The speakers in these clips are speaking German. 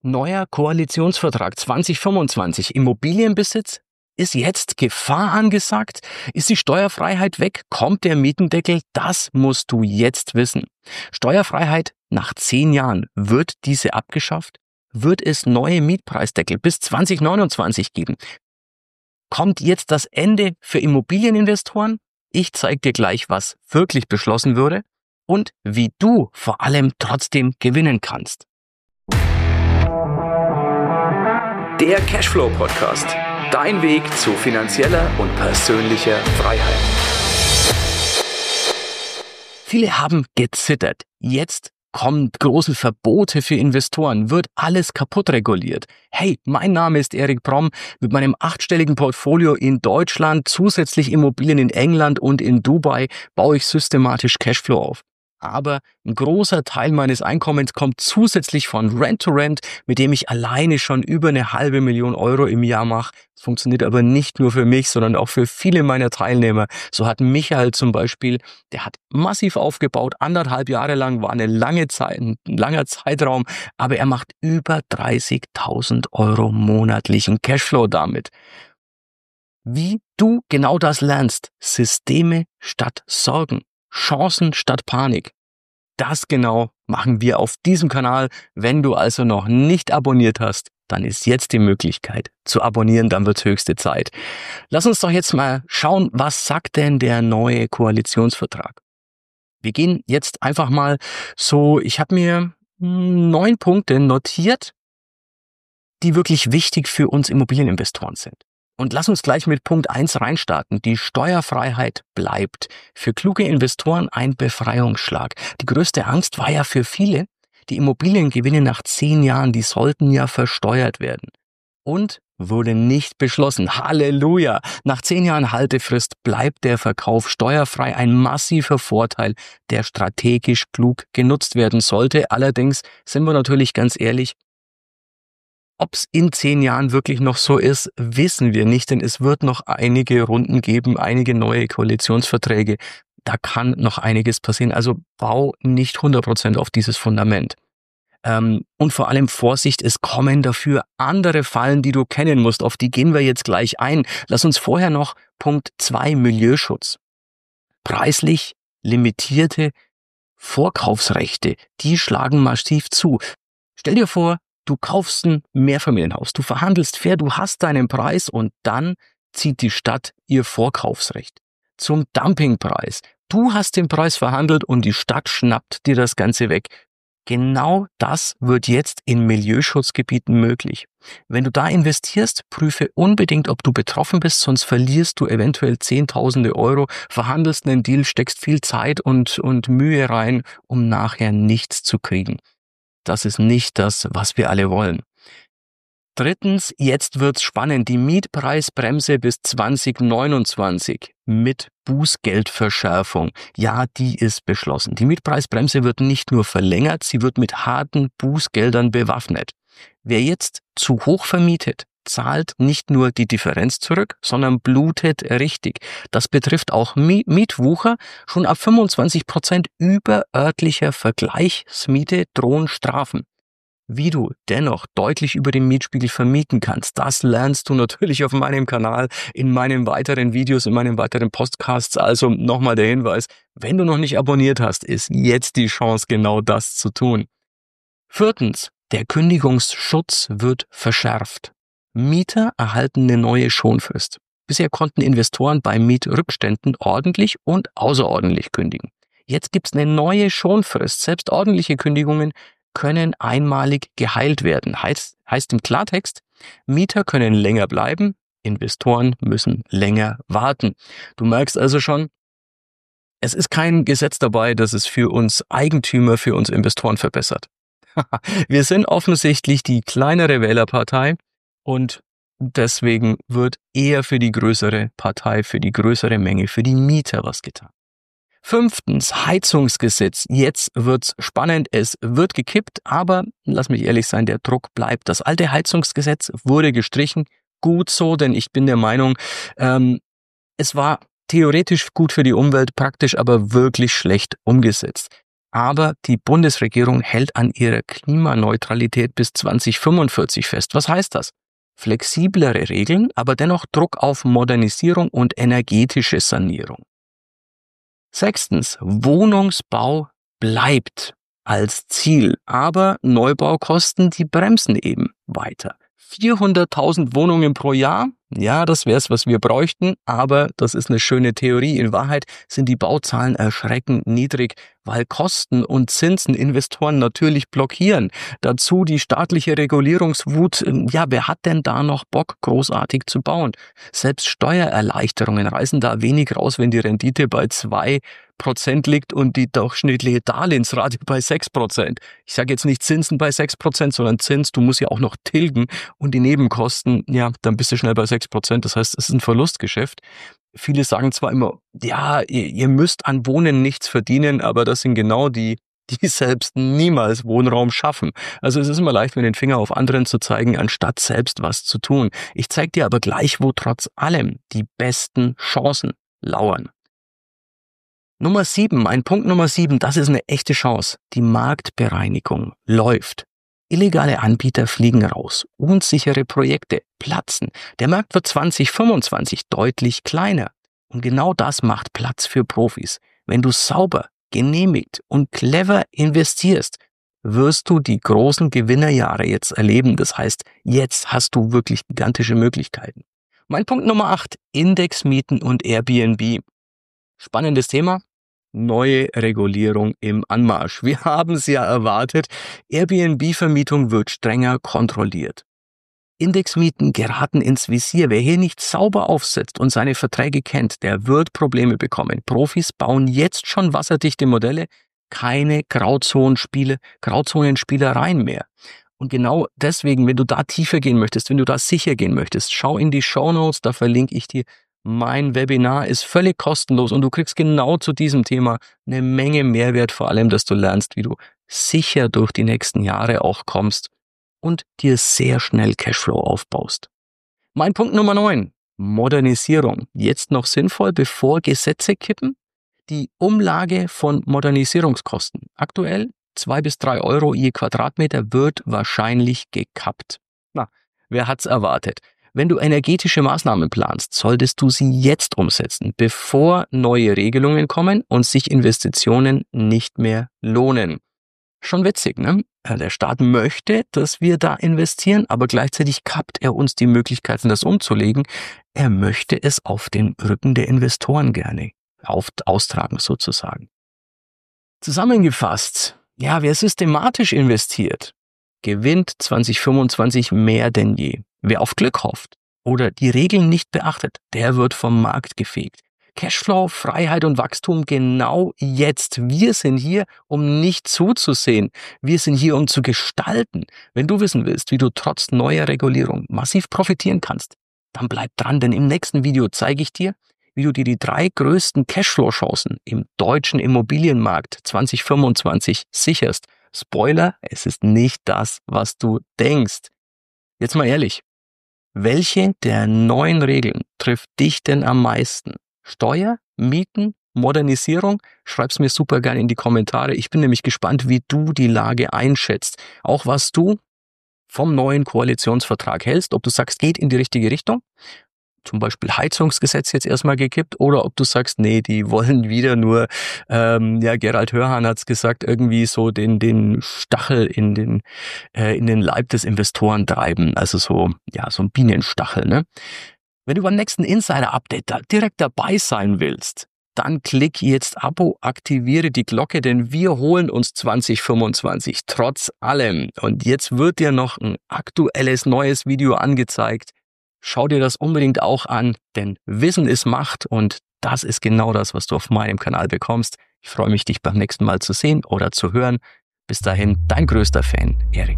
Neuer Koalitionsvertrag 2025. Immobilienbesitz? Ist jetzt Gefahr angesagt? Ist die Steuerfreiheit weg? Kommt der Mietendeckel? Das musst du jetzt wissen. Steuerfreiheit nach 10 Jahren. Wird diese abgeschafft? Wird es neue Mietpreisdeckel bis 2029 geben? Kommt jetzt das Ende für Immobilieninvestoren? Ich zeige dir gleich, was wirklich beschlossen würde und wie du vor allem trotzdem gewinnen kannst. Der Cashflow Podcast. Dein Weg zu finanzieller und persönlicher Freiheit. Viele haben gezittert. Jetzt kommen große Verbote für Investoren, wird alles kaputt reguliert. Hey, mein Name ist Erik Bromm. Mit meinem 8-stelligen Portfolio in Deutschland, zusätzlich Immobilien in England und in Dubai, baue ich systematisch Cashflow auf. Aber ein großer Teil meines Einkommens kommt zusätzlich von Rent-to-Rent, mit dem ich alleine schon über 500.000 Euro im Jahr mache. Das funktioniert aber nicht nur für mich, sondern auch für viele meiner Teilnehmer. So hat Michael zum Beispiel, der hat massiv aufgebaut, 1,5 Jahre lang, war eine lange Zeit, ein langer Zeitraum, aber er macht über 30.000 Euro monatlichen Cashflow damit. Wie du genau das lernst: Systeme statt Sorgen. Chancen statt Panik. Das genau machen wir auf diesem Kanal. Wenn du also noch nicht abonniert hast, dann ist jetzt die Möglichkeit zu abonnieren, dann wird es höchste Zeit. Lass uns doch jetzt mal schauen, was sagt denn der neue Koalitionsvertrag? Wir gehen jetzt einfach mal so, ich habe mir 9 Punkte notiert, die wirklich wichtig für uns Immobilieninvestoren sind. Und lass uns gleich mit Punkt 1 reinstarten. Die Steuerfreiheit bleibt. Für kluge Investoren ein Befreiungsschlag. Die größte Angst war ja für viele, die Immobiliengewinne nach 10 Jahren, die sollten ja versteuert werden. Und wurde nicht beschlossen. Halleluja! Nach 10 Jahren Haltefrist bleibt der Verkauf steuerfrei, ein massiver Vorteil, der strategisch klug genutzt werden sollte. Allerdings sind wir natürlich ganz ehrlich, ob es in 10 Jahren wirklich noch so ist, wissen wir nicht, denn es wird noch einige Runden geben, einige neue Koalitionsverträge. Da kann noch einiges passieren. Also bau nicht 100% auf dieses Fundament. Und vor allem Vorsicht, es kommen dafür andere Fallen, die du kennen musst. Auf die gehen wir jetzt gleich ein. Lass uns vorher noch Punkt 2 Milieuschutz. Preislich limitierte Vorkaufsrechte, die schlagen massiv zu. Stell dir vor, du kaufst ein Mehrfamilienhaus, du verhandelst fair, du hast deinen Preis und dann zieht die Stadt ihr Vorkaufsrecht zum Dumpingpreis. Du hast den Preis verhandelt und die Stadt schnappt dir das Ganze weg. Genau das wird jetzt in Milieuschutzgebieten möglich. Wenn du da investierst, prüfe unbedingt, ob du betroffen bist, sonst verlierst du eventuell Zehntausende Euro, verhandelst einen Deal, steckst viel Zeit und Mühe rein, um nachher nichts zu kriegen. Das ist nicht das, was wir alle wollen. Drittens, jetzt wird's spannend. Die Mietpreisbremse bis 2029 mit Bußgeldverschärfung. Ja, die ist beschlossen. Die Mietpreisbremse wird nicht nur verlängert, sie wird mit harten Bußgeldern bewaffnet. Wer jetzt zu hoch vermietet, zahlt nicht nur die Differenz zurück, sondern blutet richtig. Das betrifft auch Mietwucher. Schon ab 25% überörtlicher Vergleichsmiete drohen Strafen. Wie du dennoch deutlich über den Mietspiegel vermieten kannst, das lernst du natürlich auf meinem Kanal, in meinen weiteren Videos, in meinen weiteren Podcasts. Also nochmal der Hinweis, wenn du noch nicht abonniert hast, ist jetzt die Chance, genau das zu tun. Viertens, der Kündigungsschutz wird verschärft. Mieter erhalten eine neue Schonfrist. Bisher konnten Investoren bei Mietrückständen ordentlich und außerordentlich kündigen. Jetzt gibt's eine neue Schonfrist. Selbst ordentliche Kündigungen können einmalig geheilt werden. Heißt im Klartext, Mieter können länger bleiben, Investoren müssen länger warten. Du merkst also schon, es ist kein Gesetz dabei, das es für uns Eigentümer, für uns Investoren verbessert. Wir sind offensichtlich die kleinere Wählerpartei und deswegen wird eher für die größere Partei, für die größere Menge, für die Mieter was getan. Fünftens, Heizungsgesetz. Jetzt wird's spannend, es wird gekippt, aber lass mich ehrlich sein, der Druck bleibt. Das alte Heizungsgesetz wurde gestrichen. Gut so, denn ich bin der Meinung, es war theoretisch gut für die Umwelt, praktisch aber wirklich schlecht umgesetzt. Aber die Bundesregierung hält an ihrer Klimaneutralität bis 2045 fest. Was heißt das? Flexiblere Regeln, aber dennoch Druck auf Modernisierung und energetische Sanierung. 6. Wohnungsbau bleibt als Ziel, aber Neubaukosten, die bremsen eben weiter. 400.000 Wohnungen pro Jahr, ja, das wäre es, was wir bräuchten, aber das ist eine schöne Theorie. In Wahrheit sind die Bauzahlen erschreckend niedrig, weil Kosten und Zinsen Investoren natürlich blockieren. Dazu die staatliche Regulierungswut. Ja, wer hat denn da noch Bock, großartig zu bauen? Selbst Steuererleichterungen reißen da wenig raus, wenn die Rendite bei 2% liegt und die durchschnittliche Darlehensrate bei 6%. Ich sage jetzt nicht Zinsen bei 6%, sondern Zins, du musst ja auch noch tilgen und die Nebenkosten, ja, dann bist du schnell bei 6%. Das heißt, es ist ein Verlustgeschäft. Viele sagen zwar immer, ja, ihr müsst an Wohnen nichts verdienen, aber das sind genau die selbst niemals Wohnraum schaffen. Also es ist immer leicht, mit den Finger auf anderen zu zeigen, anstatt selbst was zu tun. Ich zeige dir aber gleich, wo trotz allem die besten Chancen lauern. Punkt Nummer 7, das ist eine echte Chance. Die Marktbereinigung läuft. Illegale Anbieter fliegen raus. Unsichere Projekte platzen. Der Markt wird 2025 deutlich kleiner. Und genau das macht Platz für Profis. Wenn du sauber, genehmigt und clever investierst, wirst du die großen Gewinnerjahre jetzt erleben. Das heißt, jetzt hast du wirklich gigantische Möglichkeiten. Mein Punkt Nummer 8, Indexmieten und Airbnb. Spannendes Thema. Neue Regulierung im Anmarsch. Wir haben es ja erwartet. Airbnb-Vermietung wird strenger kontrolliert. Indexmieten geraten ins Visier. Wer hier nicht sauber aufsetzt und seine Verträge kennt, der wird Probleme bekommen. Profis bauen jetzt schon wasserdichte Modelle, keine Grauzonenspielereien mehr. Und genau deswegen, wenn du da tiefer gehen möchtest, wenn du da sicher gehen möchtest, schau in die Shownotes, da verlinke ich dir. Mein Webinar ist völlig kostenlos und du kriegst genau zu diesem Thema eine Menge Mehrwert, vor allem, dass du lernst, wie du sicher durch die nächsten Jahre auch kommst und dir sehr schnell Cashflow aufbaust. Mein Punkt Nummer 9, Modernisierung. Jetzt noch sinnvoll, bevor Gesetze kippen? Die Umlage von Modernisierungskosten. Aktuell 2 bis 3 Euro je Quadratmeter wird wahrscheinlich gekappt. Na, wer hat's erwartet? Wenn du energetische Maßnahmen planst, solltest du sie jetzt umsetzen, bevor neue Regelungen kommen und sich Investitionen nicht mehr lohnen. Schon witzig, ne? Der Staat möchte, dass wir da investieren, aber gleichzeitig kappt er uns die Möglichkeiten, das umzulegen. Er möchte es auf dem Rücken der Investoren gerne austragen, sozusagen. Zusammengefasst, ja, wer systematisch investiert, gewinnt 2025 mehr denn je. Wer auf Glück hofft oder die Regeln nicht beachtet, der wird vom Markt gefegt. Cashflow, Freiheit und Wachstum genau jetzt. Wir sind hier, um nicht zuzusehen. Wir sind hier, um zu gestalten. Wenn du wissen willst, wie du trotz neuer Regulierung massiv profitieren kannst, dann bleib dran, denn im nächsten Video zeige ich dir, wie du dir die 3 größten Cashflow-Chancen im deutschen Immobilienmarkt 2025 sicherst. Spoiler, es ist nicht das, was du denkst. Jetzt mal ehrlich, welche der 9 Regeln trifft dich denn am meisten? Steuer, Mieten, Modernisierung? Schreib's mir super gerne in die Kommentare. Ich bin nämlich gespannt, wie du die Lage einschätzt. Auch was du vom neuen Koalitionsvertrag hältst, ob du sagst, geht in die richtige Richtung. Zum Beispiel Heizungsgesetz jetzt erstmal gekippt, oder ob du sagst, nee, die wollen wieder nur, Gerald Hörhan hat's gesagt, irgendwie so den Stachel in den Leib des Investoren treiben, also so ein Bienenstachel, ne? Wenn du beim nächsten Insider-Update da direkt dabei sein willst, dann klick jetzt Abo, aktiviere die Glocke, denn wir holen uns 2025 trotz allem. Und jetzt wird dir noch ein aktuelles neues Video angezeigt. Schau dir das unbedingt auch an, denn Wissen ist Macht und das ist genau das, was du auf meinem Kanal bekommst. Ich freue mich, dich beim nächsten Mal zu sehen oder zu hören. Bis dahin, dein größter Fan, Erik.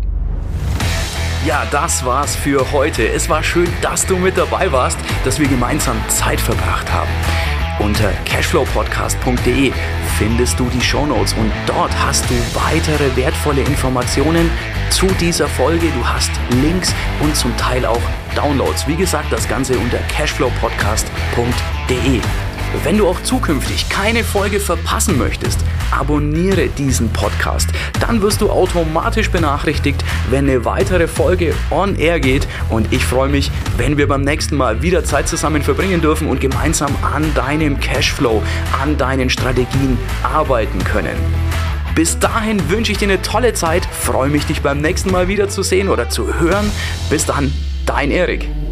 Ja, das war's für heute. Es war schön, dass du mit dabei warst, dass wir gemeinsam Zeit verbracht haben. Unter cashflowpodcast.de findest du die Shownotes und dort hast du weitere wertvolle Informationen zu dieser Folge. Du hast Links und zum Teil auch Downloads. Wie gesagt, das Ganze unter cashflowpodcast.de. Wenn du auch zukünftig keine Folge verpassen möchtest, abonniere diesen Podcast. Dann wirst du automatisch benachrichtigt, wenn eine weitere Folge on air geht. Und ich freue mich, wenn wir beim nächsten Mal wieder Zeit zusammen verbringen dürfen und gemeinsam an deinem Cashflow, an deinen Strategien arbeiten können. Bis dahin wünsche ich dir eine tolle Zeit, freue mich, dich beim nächsten Mal wieder zu sehen oder zu hören. Bis dann, dein Erik.